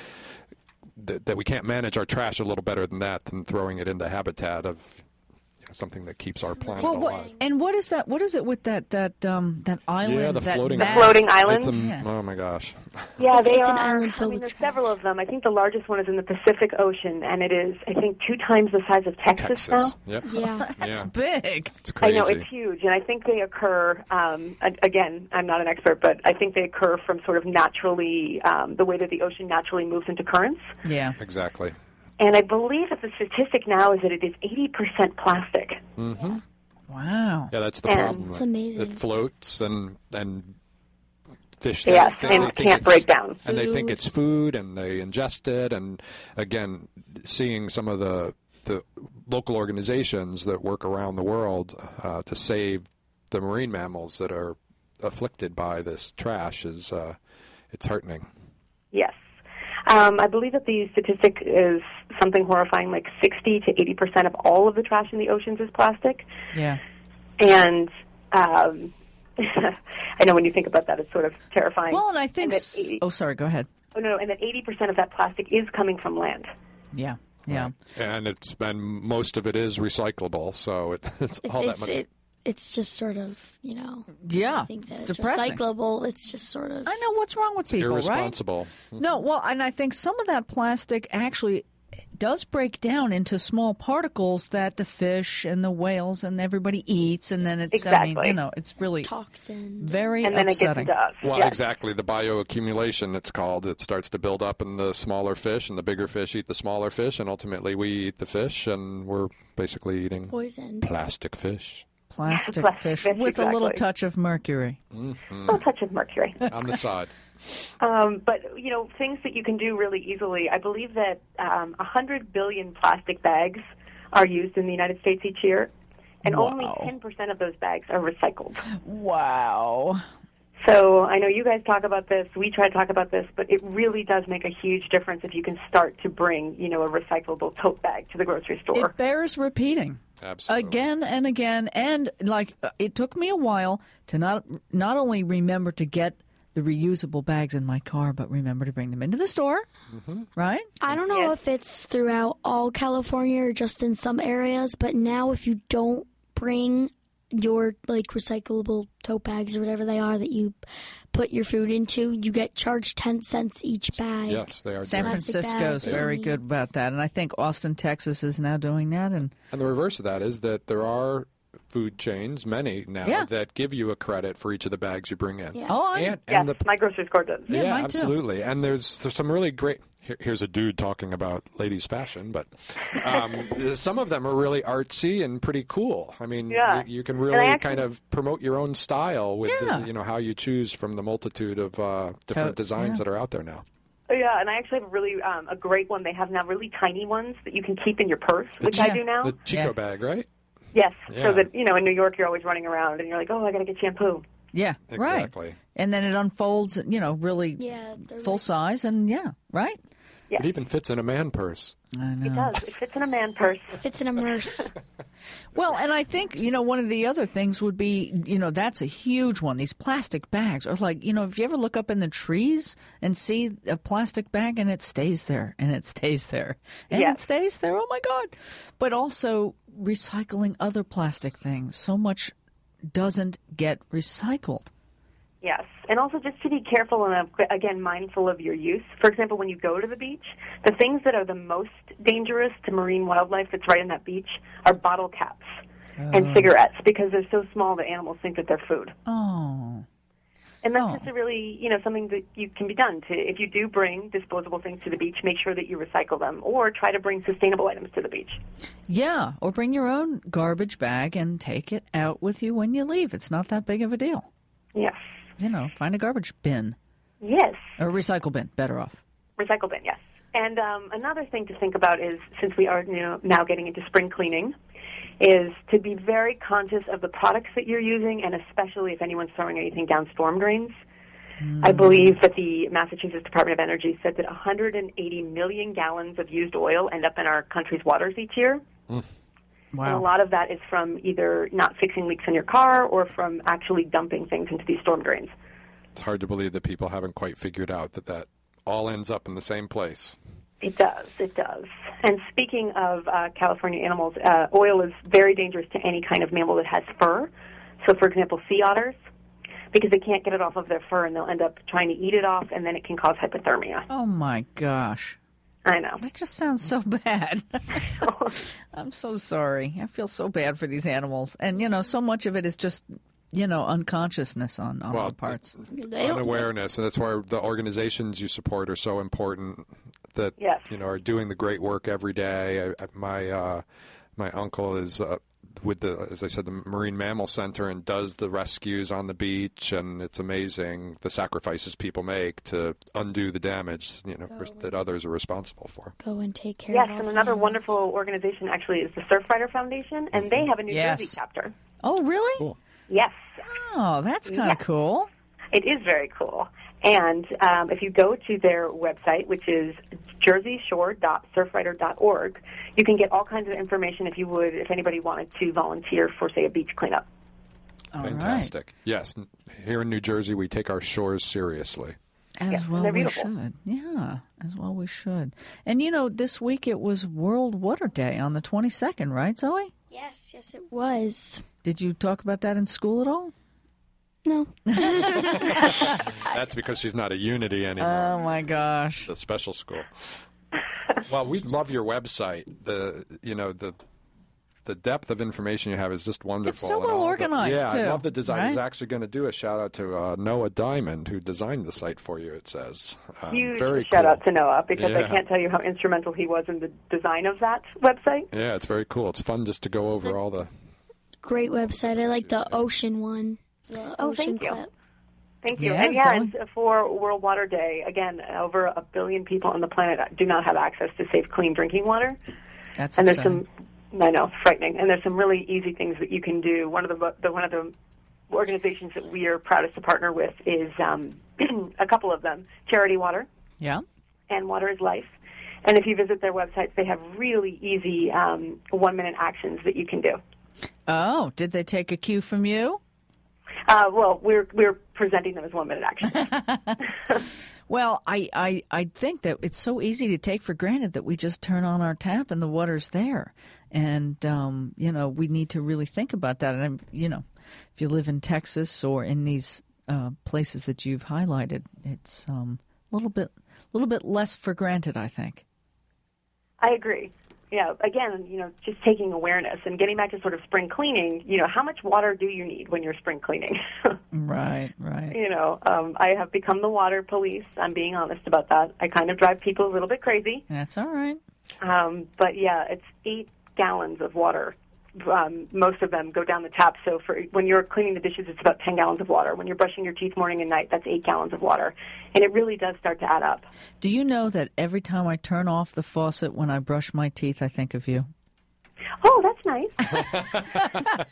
that, that we can't manage our trash a little better than that, than throwing it in the habitat of you know, something that keeps our planet Well, alive. what, and what is that? What is it with that that um, that island? Yeah, the that floating mass? floating island? It's a, Yeah. Oh my gosh! Yeah, It's- they it's are. an island filled I mean, with there's trash. several of them. I think the largest one is in the Pacific Ocean, and it is, I think, two times the size of Texas, now. Texas. Yep. Yeah. That's Yeah. big. It's I crazy. know, it's huge, and I think they occur, um, a- again, I'm not an expert, but I think they occur from sort of naturally, um, the way that the ocean naturally moves into currents. Yeah. Exactly. And I believe that the statistic now is that it is eighty percent plastic. Mm-hmm. Wow. Yeah, that's the And- problem. It's amazing. It floats and and fish. Yes, they, and they think can't it's- break down. And they think Food. it's food, and they ingest it. And again, seeing some of the the local organizations that work around the world uh, to save the marine mammals that are afflicted by this trash is uh, it's heartening. Yes. Um, I believe that the statistic is something horrifying, like sixty to eighty percent of all of the trash in the oceans is plastic. Yeah. And um, I know when you think about that, it's sort of terrifying. Well, and I think. that s- eighty oh, sorry. Go ahead. oh, no, and that eighty percent of that plastic is coming from land. Yeah. Yeah. Right. And it's and most of it is recyclable, so it, it's It's, all that it's, much. it, it's just sort of, you know, Yeah. I think that It's it's, depressing. recyclable. It's just sort of. I know what's wrong with people, right? irresponsible. No, well, and I think some of that plastic actually does break down into small particles that the fish and the whales and everybody eats, and then it's, I mean, Exactly. you know, it's really Toxin. very And then it upsetting. gets into us. Well, Yes. exactly. The bioaccumulation, it's called. It starts to build up in the smaller fish, and the bigger fish eat the smaller fish, and ultimately we eat the fish, and we're basically eating Poison. plastic fish Plastic Plastic fish fish, with a little exactly. touch of mercury. A little touch of mercury. on the side. Um, but, you know, things that you can do really easily. I believe that um, one hundred billion plastic bags are used in the United States each year, and Wow. only ten percent of those bags are recycled. Wow. So I know you guys talk about this, we try to talk about this, but it really does make a huge difference if you can start to bring, you know, a recyclable tote bag to the grocery store. It bears repeating. Absolutely. Again and again, and like uh, it took me a while to not not only remember to get the reusable bags in my car, but remember to bring them into the store, Mm-hmm. right? I don't know Yes. if it's throughout all California or just in some areas, but now if you don't bring your like recyclable tote bags or whatever they are that you put your food into, you get charged ten cents each bag. Yes, they are. San doing it. Plastic Francisco is bags, very yeah. good about that, and I think Austin, Texas, is now doing that. And And the reverse of that is that there are food chains, many now, Yeah. that give you a credit for each of the bags you bring in. Yeah. oh, I, And, yes, and the my grocery store does. Yeah, yeah, mine too. absolutely. And there's there's some really great. Here, here's a dude talking about ladies' fashion, but um, some of them are really artsy and pretty cool. I mean, Yeah. you, you can And I really actually- kind of promote your own style with Yeah. the, you know how you choose from the multitude of uh, different Totes, designs yeah. that are out there now. Oh, yeah, and I actually have a really um, a great one. They have now really tiny ones that you can keep in your purse, which I Yeah. do now. The Chico Yeah. bag, right? Yes, Yeah. so that, you know, in New York you're always running around and you're like, oh, I got to get shampoo. Yeah, exactly. Right. And then it unfolds, you know, really Yeah, full like, size, and yeah, right? Yeah. It even fits in a man purse. I know. It does. It fits in a man purse. fits in a merce. Well, and I think, you know, one of the other things would be, you know, that's a huge one. These plastic bags are like, you know, if you ever look up in the trees and see a plastic bag and it stays there and it stays there and Yes. it stays there. Oh, my God. But also recycling other plastic things. So much doesn't get recycled. Yes, and also just to be careful and, uh, again, mindful of your use. For example, when you go to the beach, the things that are the most dangerous to marine wildlife that's right in that beach are bottle caps and cigarettes, because they're so small that animals think that they're food. Oh. And that's Oh. just a really, you know, something that you can be done to. If you do bring disposable things to the beach, make sure that you recycle them, or try to bring sustainable items to the beach. Yeah, or bring your own garbage bag and take it out with you when you leave. It's not that big of a deal. Yes. You know, find a garbage bin. Yes. Or a recycle bin, better off. Recycle bin, yes. And um, another thing to think about is, since we are you know, now getting into spring cleaning, is to be very conscious of the products that you're using, and especially if anyone's throwing anything down storm drains. Mm. I believe that the Massachusetts Department of Energy said that one hundred eighty million gallons of used oil end up in our country's waters each year. Mm. Wow. And a lot of that is from either not fixing leaks in your car or from actually dumping things into these storm drains. It's hard to believe that people haven't quite figured out that that all ends up in the same place. It does, it does. And speaking of uh, California animals, uh, oil is very dangerous to any kind of mammal that has fur. So, for example, sea otters, because they can't get it off of their fur, and they'll end up trying to eat it off, and then it can cause hypothermia. Oh, my gosh. I know. That just sounds so bad. I'm so sorry. I feel so bad for these animals. And, you know, so much of it is just, you know, unconsciousness on, on well, all parts. Unawareness, and that's why the organizations you support are so important that, yes. you know, are doing the great work every day. I, my, uh, my uncle is uh, with the, as I said, the Marine Mammal Center, and does the rescues on the beach, and it's amazing the sacrifices people make to undo the damage, you know, for, that others are responsible for. Go and take care yes, of all and the another animals. wonderful organization actually is the Surfrider Foundation, and they have a New Yes. Jersey chapter. Oh, really? Cool. Yes. Oh, that's kind of Yes. cool. It is very cool. And um, if you go to their website, which is jersey shore dot surfrider dot org, you can get all kinds of information if you would, if anybody wanted to volunteer for, say, a beach cleanup. All Fantastic. right. Yes. Here in New Jersey, we take our shores seriously. As Yes, well they're we beautiful. should. Yeah, as well we should. And, you know, this week it was World Water Day on the twenty-second, right, Zoe? Yes, yes, it was. Did you talk about that in school at all? No. That's because she's not a Unity anymore. Oh, my gosh. The special school. Well, we love your website. The you know the the depth of information you have is just wonderful. It's so And well all the- organized, yeah, too, I love the design. I was right? actually going to do a shout out to uh, Noah Diamond, who designed the site for you. It says um, Huge very shout cool. out to Noah, because I Yeah. can't tell you how instrumental he was in the design of that website. Yeah, it's very cool. It's fun just to go over all the. Great website. I like the ocean one. The Oh, ocean thank you. clip. Thank you. Yeah, and yeah, Zoe. and for World Water Day, again, over a billion people on the planet do not have access to safe, clean drinking water. That's And there's exciting. some, I know, frightening. And there's some really easy things that you can do. One of the, the one of the organizations that we are proudest to partner with is um, a couple of them: Charity Water Yeah? and Water is Life. And if you visit their websites, they have really easy um, one-minute actions that you can do. Oh, did they take a cue from you? Uh, well, we're we're presenting them as one-minute actions. Well, I, I, I think that it's so easy to take for granted that we just turn on our tap and the water's there. And, um, you know, we need to really think about that. And, I'm, you know, if you live in Texas or in these uh, places that you've highlighted, it's um, a little bit, little bit less for granted, I think. I agree. Yeah, again, you know, just taking awareness and getting back to sort of spring cleaning, you know, how much water do you need when you're spring cleaning? Right, right. You know, um, I have become the water police. I'm being honest about that. I kind of drive people a little bit crazy. That's all right. Um, but, yeah, it's eight gallons of water. Um, most of them go down the tap. So for when you're cleaning the dishes, it's about ten gallons of water. When you're brushing your teeth morning and night, that's eight gallons of water. And it really does start to add up. Do you know that every time I turn off the faucet when I brush my teeth, I think of you? Oh, that's nice.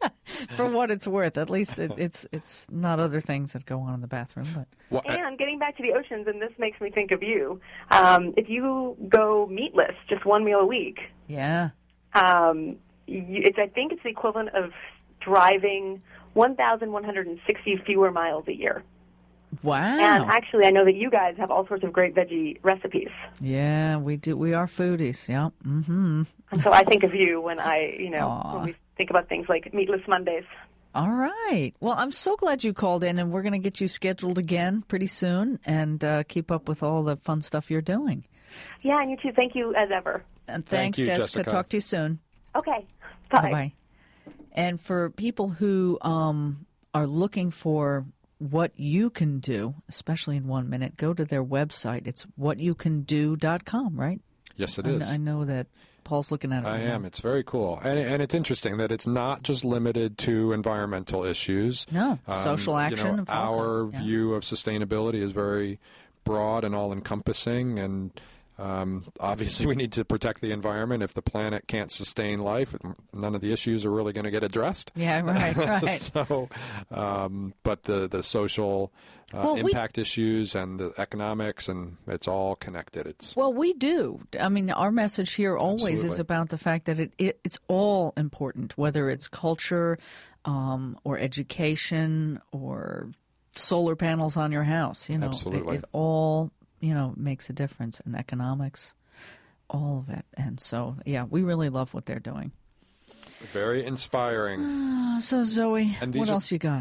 For what it's worth, at least it, it's it's not other things that go on in the bathroom. But Well, I- And getting back to the oceans, and this makes me think of you. Um, if you go meatless, just one meal a week, yeah, um, you, it's, I think it's the equivalent of driving one thousand one hundred sixty fewer miles a year. wow. And actually, I know that you guys have all sorts of great veggie recipes. Yeah, we do. We are foodies. Yeah. Mm-hmm. And so I think of you when I, you know, Aw. when we think about things like meatless Mondays. All right. Well, I'm so glad you called in, and we're going to get you scheduled again pretty soon, and uh, keep up with all the fun stuff you're doing. Yeah, and you too. Thank you as ever. And Thank thanks, you, Jessica. Jessica. Talk to you soon. Okay. Bye. Bye-bye. And for people who um, are looking for what you can do, especially in one minute, go to their website. It's what you can do dot com, right? yes, it I, is. I know that Paul's looking at it. I right am. now. It's very cool. And, and it's interesting that it's not just limited to environmental issues. No, social you know, action of all our kinds, yeah. view of sustainability is very broad and all-encompassing, and um, obviously we need to protect the environment. If the planet can't sustain life, none of the issues are really going to get addressed. Yeah, right, right. so, um, but the, the social uh, Well, we- impact issues and the economics, and it's all connected. It's Well, we do. I mean, our message here always is Absolutely. about the fact that it, it it's all important, whether it's culture um, or education or solar panels on your house. You know, Absolutely. It, it all you know makes a difference in economics, all of it. And so, yeah, we really love what they're doing. very inspiring. Uh, so, Zoe, And what these are- else you got?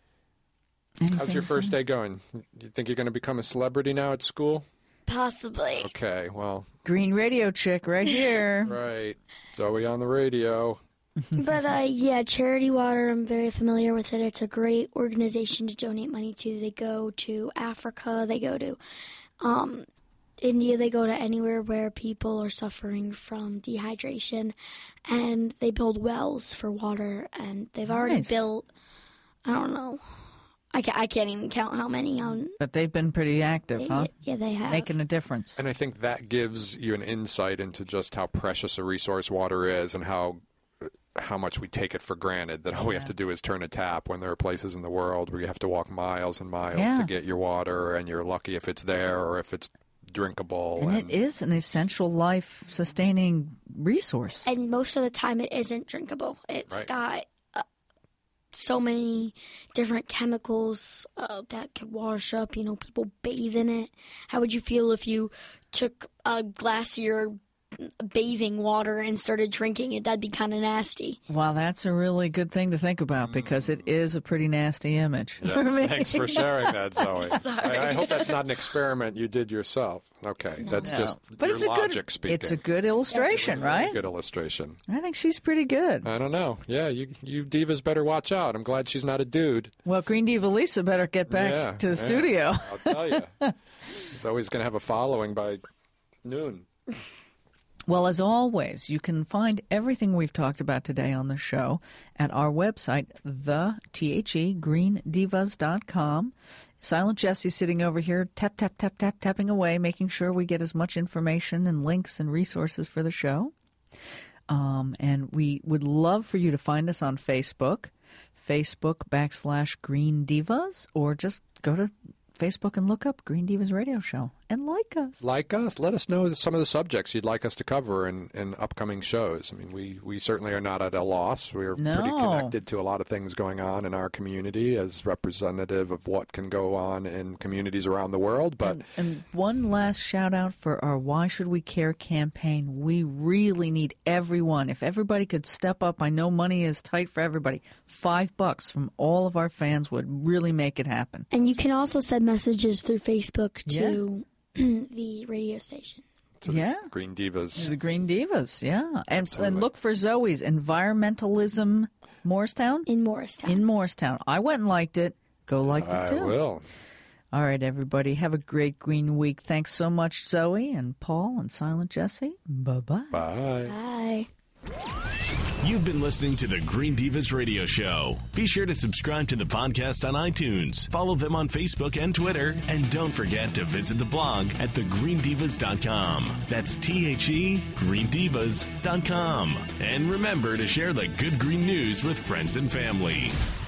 How's Anything your to first say? day going? You think you're going to become a celebrity now at school? Possibly. Okay, well, Green radio chick right here. right. Zoe on the radio. But uh, yeah, Charity Water, I'm very familiar with it. It's a great organization to donate money to. They go to Africa, they go to um, India, they go to anywhere where people are suffering from dehydration, and they build wells for water. And they've already Nice. built, I don't know, I can't, I can't even count how many. Um, But they've been pretty active, they, huh? Yeah, they have. Making a difference. And I think that gives you an insight into just how precious a resource water is and how how much we take it for granted, that all we have to do is turn a tap, when there are places in the world where you have to walk miles and miles Yeah. to get your water, and you're lucky if it's there or if it's drinkable. And it is an essential life-sustaining resource. And most of the time, it isn't drinkable. It's Right. got uh, so many different chemicals uh, that could wash up. You know, people bathe in it. How would you feel if you took a glass of your bathing water and started drinking it? That'd be kind of nasty. Well, that's a really good thing to think about, because it is a pretty nasty image. for Yes, me. thanks for sharing that, Zoe. Sorry. I, I hope that's not an experiment you did yourself. Okay, that's No. just But your it's a logic good, speaking. It's a good illustration, right? Good illustration. I think she's pretty good. I don't know. Yeah, you you divas better watch out. I'm glad she's not a dude. Well, Green Diva Lisa better get back Yeah, to the yeah. studio. I'll tell you. Zoe's going to have a following by noon. Well, as always, you can find everything we've talked about today on the show at our website, the T H E green divas dot com. Silent Jessie sitting over here, tap, tap, tap, tap, tapping away, making sure we get as much information and links and resources for the show. Um, and we would love for you to find us on Facebook, Facebook backslash Green Divas, or just go to Facebook and look up Green Divas Radio Show and like us. Like us, let us know some of the subjects you'd like us to cover in, in upcoming shows. I mean, we, we certainly are not at a loss. We're No. pretty connected to a lot of things going on in our community as representative of what can go on in communities around the world. But And, and one last shout out for our Why Should We Care campaign. We really need everyone. If everybody could step up, I know money is tight for everybody. Five bucks from all of our fans would really make it happen. And you can also send messages through Facebook to the radio station. to the Yeah. Green Divas. The Green Divas, yeah. And, Absolutely. and look for Zoe's Environmentalism Morristown. In Morristown. In Morristown. I went and liked it. Go like it I too. will. All right, everybody. Have a great green week. Thanks so much, Zoe and Paul and Silent Jessie. Bye-bye. Bye. Bye. You've been listening to the Green Divas Radio Show. Be sure to subscribe to the podcast on iTunes, follow them on Facebook and Twitter, and don't forget to visit the blog at the green divas dot com. That's T H E green divas dot com. And remember to share the good green news with friends and family.